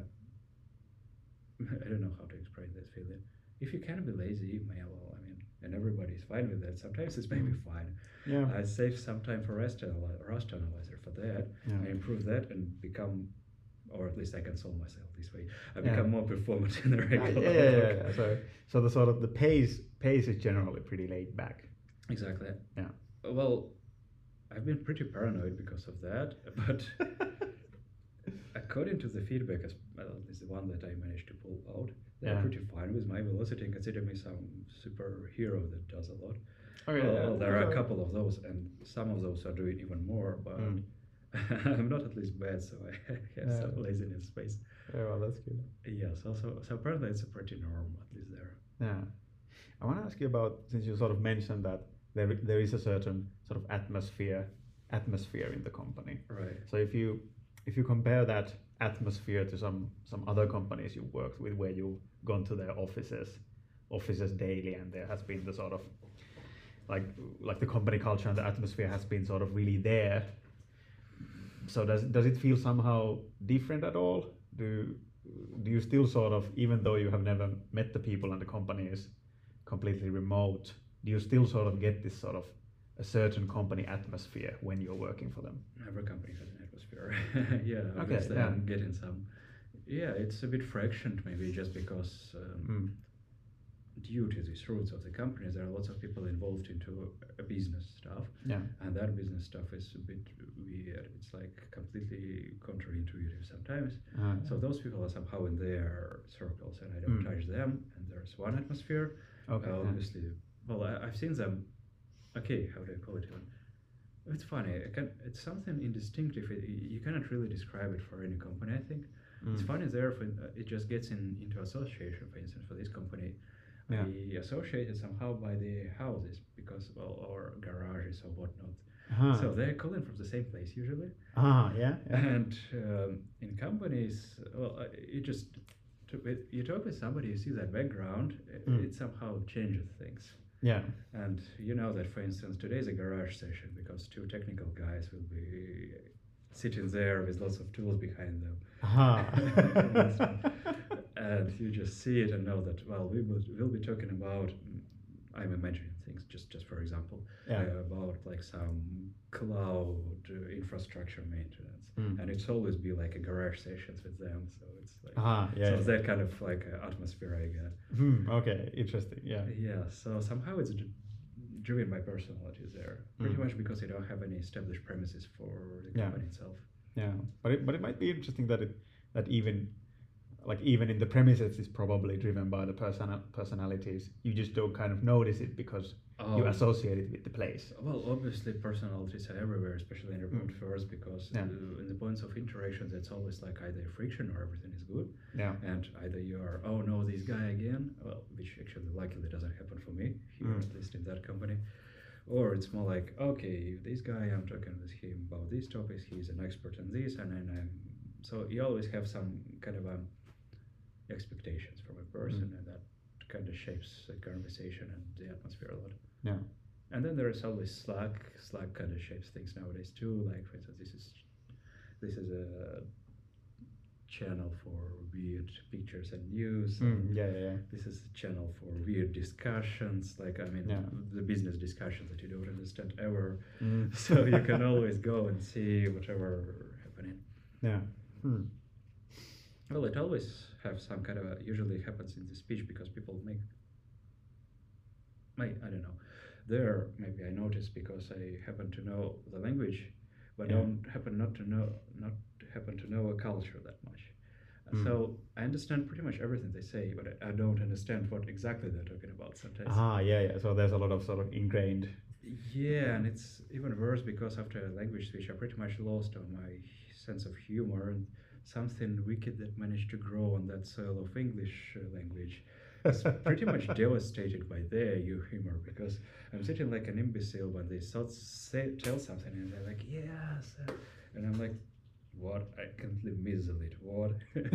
I don't know how to explain this feeling. If you can be lazy, may well, I mean, and everybody's fine with that. Sometimes it's maybe fine. Yeah. I save some time for Rust, analy- Rust analyzer for that. Yeah. I improve that and become, or at least I can solve myself this way. I Yeah. become more performant in the Yeah, regular yeah, yeah, work. yeah. So, so the sort of the pace pace is generally pretty laid back. Exactly. Yeah. Well, I've been pretty paranoid because of that, but according to the feedback, as well, at least the one that I managed to pull out, they're Yeah. pretty fine with my velocity and consider me some superhero that does a lot. Okay. Well, yeah, well, there are a so- couple of those, and some of those are doing even more, but Mm. I'm not at least bad, so I have Yeah. some laziness space. Yeah, well, that's good. Yeah, so, so, so apparently it's a pretty norm, at least there. Yeah. I want to ask you about, since you sort of mentioned that there there is a certain sort of atmosphere atmosphere in the company. Right. So if you if you compare that atmosphere to some some other companies you worked with where you've gone to their offices offices daily and there has been the sort of like like the company culture and the atmosphere has been sort of really there. So does does it feel somehow different at all? Do do you still sort of, even though you have never met the people and the company is completely remote, do you still sort of get this sort of a certain company atmosphere when you're working for them? Every company has an atmosphere. Yeah, Okay, obviously yeah. I'm getting some. Yeah, it's a bit fractioned maybe just because um, Mm. due to these roots of the companies, there are lots of people involved into a business stuff, Yeah. and that business stuff is a bit weird. It's like completely counterintuitive sometimes. Uh, So those people are somehow in their circles, and I don't Mm. touch them. And there's one atmosphere. okay. Uh, yeah. obviously, well, I, I've seen them. Okay, how do I call it even? It's funny. I can, it's something indistinctive. It, you cannot really describe it for any company, I think. It's Mm. funny there. For, uh, it just gets in into association. For instance, for this company, Yeah. I associated somehow by the houses because, well, or garages or whatnot. Uh-huh. So they're calling from the same place usually. Ah, yeah. yeah. And um, in companies, well, uh, you just to, with- you talk with somebody, you see that background, i- Mm. it somehow changes things. Yeah. And you know that, for instance, today is a garage session because two technical guys will be sitting there with lots of tools behind them. Aha. And you just see it and know that, well, we will we'll be talking about, mm, I'm imagining things, just, just for example, Yeah. uh, about like some cloud uh, infrastructure maintenance. Mm. And it's always be like a garage sessions with them. So it's like, Aha, yeah. so yeah. it's that kind of like uh, atmosphere I get. Hmm, okay, interesting. Yeah. Yeah, so somehow it's d- driven by personalities there, pretty Mm. much because you don't have any established premises for the Yeah. company itself. Yeah. But it, but it might be interesting that it that even like even in the premises is probably driven by the person personalities. You just don't kind of notice it because you Oh. associate it with the place. Well, obviously personalities are everywhere, especially in remote Mm. first, because Yeah. uh, in the points of interaction, it's always like either friction or everything is good, Yeah. and either you are, oh no, this guy again, well, which actually likely doesn't happen for me here, Mm. at least in that company, or it's more like, okay, this guy, I'm talking with him about these topics, he's an expert in this, and then I'm, so you always have some kind of um, expectations from a person, Mm. and that kind of shapes the conversation and the atmosphere a lot. Yeah. And then there is always Slack. Slack kind of shapes things nowadays too. Like for instance, this is this is a channel for weird pictures and news. Mm, yeah, yeah, yeah. This is a channel for weird discussions. Like I mean, Yeah. the business discussions that you don't understand ever. Mm. So you can always go and see whatever happening. Yeah. Hmm. Well, it always have some kind of a, usually happens in the speech because people make, may I don't know, there maybe I noticed because I happen to know the language, but Yeah. don't happen not to know not happen to know a culture that much. Uh, Mm. So I understand pretty much everything they say, but I I don't understand what exactly they're talking about sometimes. Ah, yeah, yeah. So there's a lot of sort of ingrained. Yeah, and it's even worse because after a language switch, I pretty much lost on my sense of humor, and something wicked that managed to grow on that soil of English uh, language is pretty much devastated by their humor, because I'm sitting like an imbecile when they start say, tell something and they're like, yes, uh," and I'm like, what? I completely miss it. What?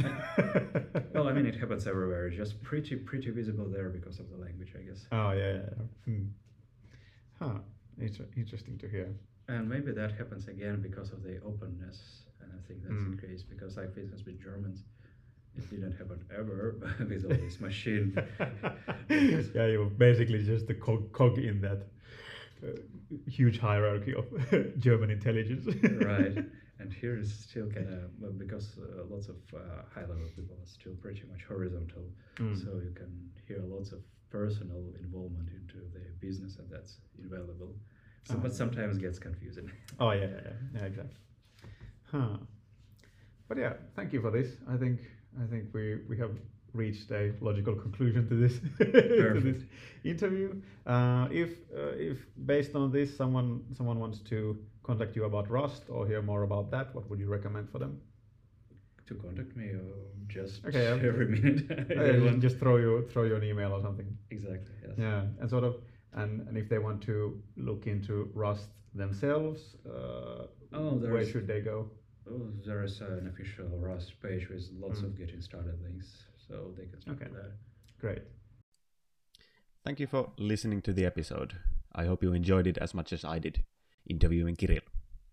Well, I mean, it happens everywhere. It's just pretty, pretty visible there because of the language, I guess. Oh, yeah, yeah. yeah. Hmm. Huh. It's interesting to hear. And maybe that happens again because of the openness, and I think that's Mm. the case. Because, like, for instance, with Germans, it didn't happen ever with all this machine. Yeah, you're basically just the cog, cog in that uh, huge hierarchy of German intelligence. Right. And here is still kind of, well, because uh, lots of uh, high-level people are still pretty much horizontal, Mm. so you can hear lots of personal involvement into their business, and that's invaluable. So, Ah, but yeah. sometimes gets confusing. Oh, yeah, yeah, yeah, yeah, exactly. Huh. But yeah, thank you for this. I think I think we we have reached a logical conclusion to this to this interview. Uh, if uh, if based on this, someone someone wants to contact you about Rust or hear more about that, what would you recommend for them? To contact me, or just Okay, yeah. every minute. Uh, you just, want- just throw you throw you an email or something. Exactly. Yes. Yeah, and sort of, and, and if they want to look into Rust themselves, uh, Oh, where there's- should they go? Oh, there is an official Rust page with lots Mm. of getting started links, so they can start Okay. with that. Great. Thank you for listening to the episode. I hope you enjoyed it as much as I did, interviewing Kirill.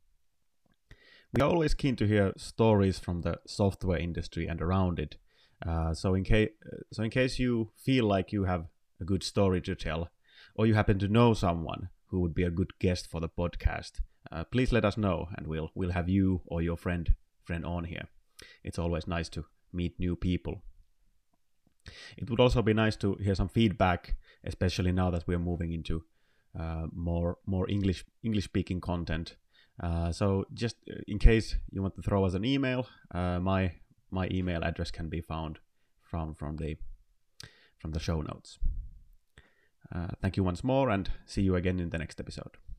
We are always keen to hear stories from the software industry and around it. Uh, so, in case, so in case you feel like you have a good story to tell, or you happen to know someone who would be a good guest for the podcast, uh, please let us know, and we'll we'll have you or your friend friend on here. It's always nice to meet new people. It would also be nice to hear some feedback, especially now that we are moving into uh, more more English English speaking content. Uh, so just in case you want to throw us an email, uh, my my email address can be found from from the from the show notes. Uh, thank you once more, and see you again in the next episode.